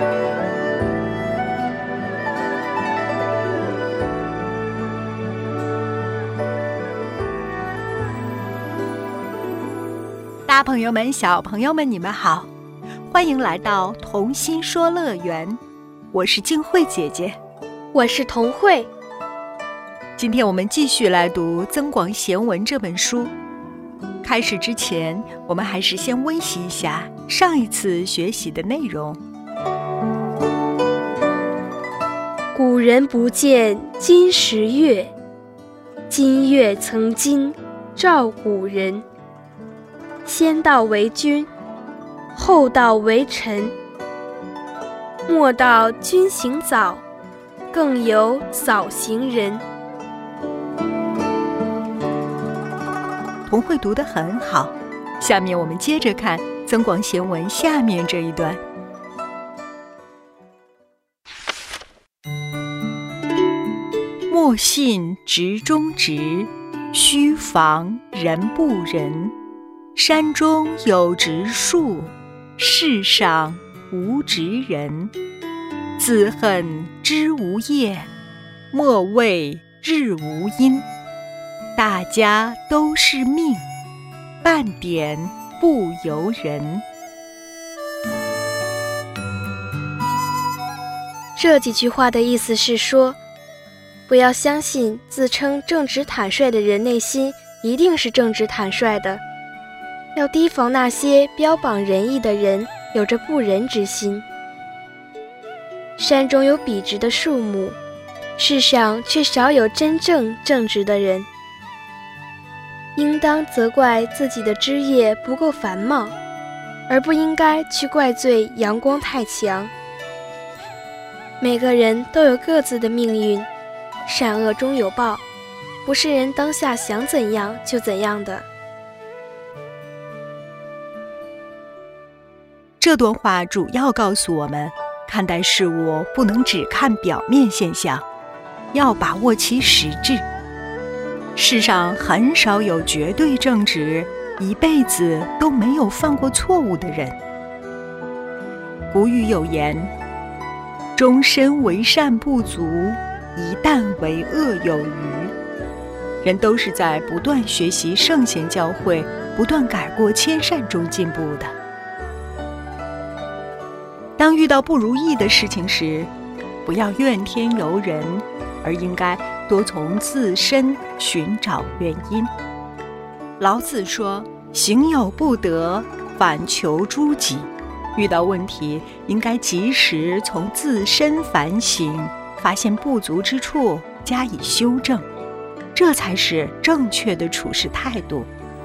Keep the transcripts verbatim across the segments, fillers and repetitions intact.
大朋友们、小朋友们，你们好，欢迎来到童心说乐园，我是静慧姐姐， 我是童慧。 今天我们继续来读《增广贤文》这本书。开始之前，我们还是先温习一下上一次学习的内容。 古人不见今时月，今月曾经照古人。先到为君，后到为臣。莫道君行早，更有早行人。 童慧读得很好，下面我们接着看《增广贤文》下面这一段。莫信直中直，须防人不仁。山中有直树，世上无直人。自恨枝无叶，莫谓日无阴。大家都是命，半点不由人。 这几句话的意思是说，不要相信自称正直坦率的人内心一定是正直坦率的，要提防那些标榜仁义的人有着不仁之心。山中有笔直的树木，世上却少有真正正直的人。应当责怪自己的枝叶不够繁茂，而不应该去怪罪阳光太强。每个人都有各自的命运，善恶终有报，不是人当下想怎样就怎样的。 这段话主要告诉我们，看待事物不能只看表面现象，要把握其实质。世上很少有绝对正直，一辈子都没有犯过错误的人。古语有言，终身为善不足，一旦为恶有余。人都是在不断学习圣贤教诲，不断改过迁善中进步的。当遇到不如意的事情时，不要怨天尤人，而应该多从自身寻找原因。老子说，行有不得，反求诸己。遇到问题，应该及时从自身反省，发现不足之处，加以修正，这才是正确的处事态度。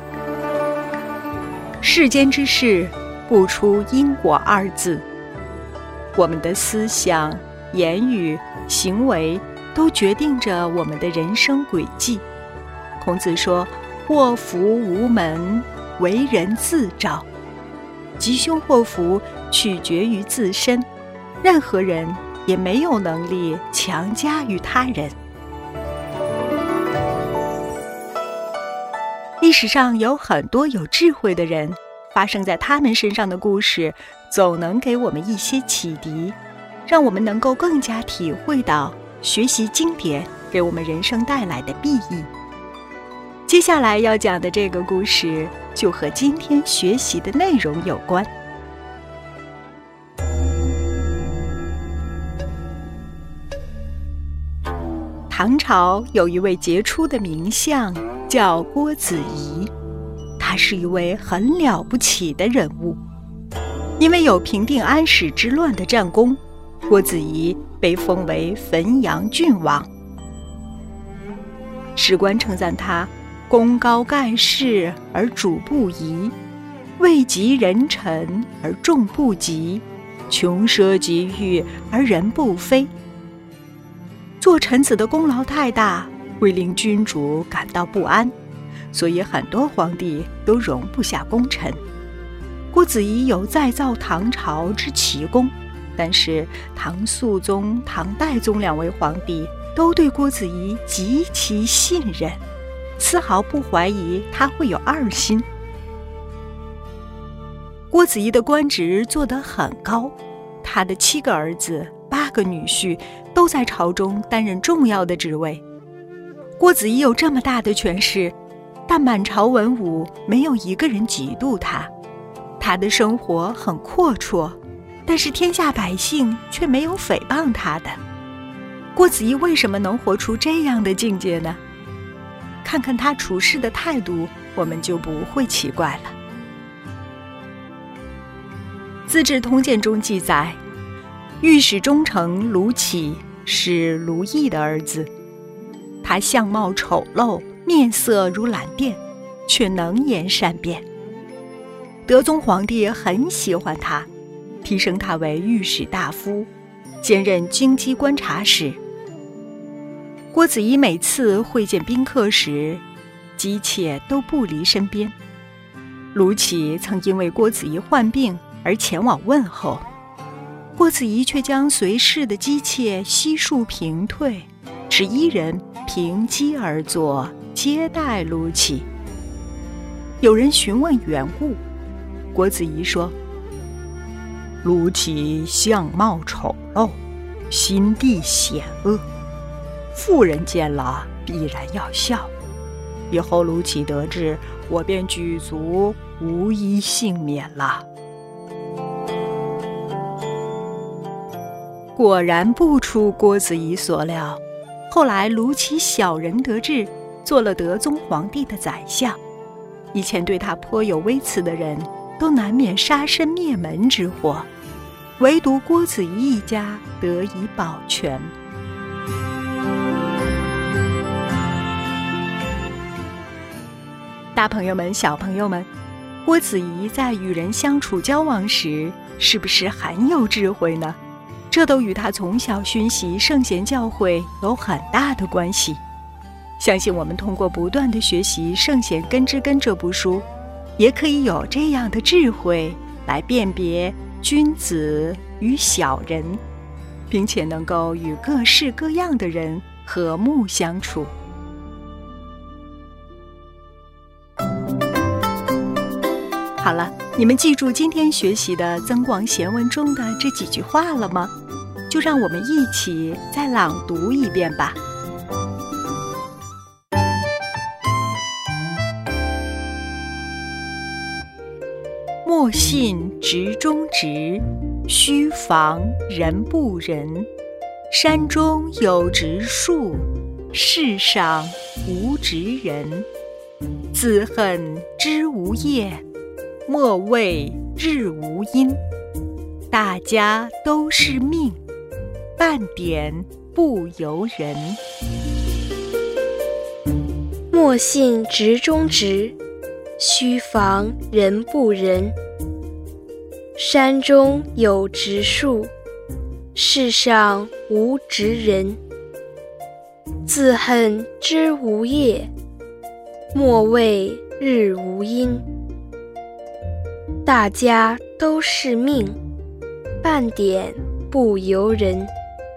世间之事，不出因果二字。我们的思想、言语、行为都决定着我们的人生轨迹。孔子说，祸福无门，为人自照。吉凶祸福取决于自身，任何人也没有能力强加于他人。历史上有很多有智慧的人，发生在他们身上的故事总能给我们一些启迪，让我们能够更加体会到学习经典给我们人生带来的裨益。接下来要讲的这个故事就和今天学习的内容有关。唐朝有一位杰出的名相叫郭子仪，他是一位很了不起的人物。因为有平定安史之乱的战功，郭子仪被封为汾阳郡王。史官称赞他功高盖世而主不疑，位极人臣而众不及，穷奢极欲而人不非。做臣子的功劳太大，会令君主感到不安，所以很多皇帝都容不下功臣。郭子仪有再造唐朝之奇功，但是唐肃宗、唐代宗两位皇帝都对郭子仪极其信任，丝毫不怀疑他会有二心。郭子仪的官职做得很高，他他的七个儿子、八个女婿都在朝中担任重要的职位。郭子仪有这么大的权势，但满朝文武没有一个人嫉妒他。他的生活很阔绰，但是天下百姓却没有诽谤他的。郭子仪为什么能活出这样的境界呢？看看他处事的态度，我们就不会奇怪了。《资治通鉴》中记载，御史中丞卢杞是卢毅的儿子，他相貌丑陋，面色如懒靛，却能言善辩。德宗皇帝很喜欢他，提升他为御史大夫，兼任京畿观察使。郭子仪每次会见宾客时，姬妾都不离身边。卢杞曾因为郭子仪患病而前往问候，郭子仪却将随侍的姬妾悉数平退，只一人凭机而坐接待卢杞。有人询问缘故，郭子仪说：卢杞相貌丑陋，心地险恶，妇人见了必然要笑，以后卢杞得志，我便举族无一幸免了。果然不出郭子仪所料，后来卢杞小人得志，做了德宗皇帝的宰相。以前对他颇有微词的人，都难免杀身灭门之祸，唯独郭子仪一家得以保全。大朋友们、小朋友们，郭子仪在与人相处交往时，是不是很有智慧呢？这都与他从小熏习圣贤教诲有很大的关系。相信我们通过不断的学习《圣贤根之根》这部书，也可以有这样的智慧来辨别君子与小人，并且能够与各式各样的人和睦相处。好了，你们记住今天学习的《增广贤文》中的这几句话了吗？就让我们一起再朗读一遍吧。莫信直中直，须防人不仁。山中有直树，世上无直人。自恨枝无叶，莫谓日无阴。大家都是命，半点不由人。 莫信直中直，须防人不仁。山中有直树，世上无直人。自恨枝无叶，莫谓日无阴。大家都是命，半点不由人。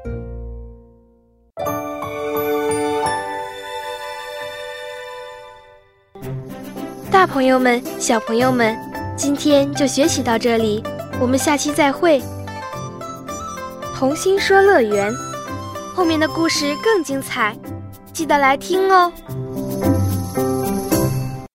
大朋友们、小朋友们，今天就学习到这里，我们下期再会。童心说乐园，后面的故事更精彩，记得来听哦。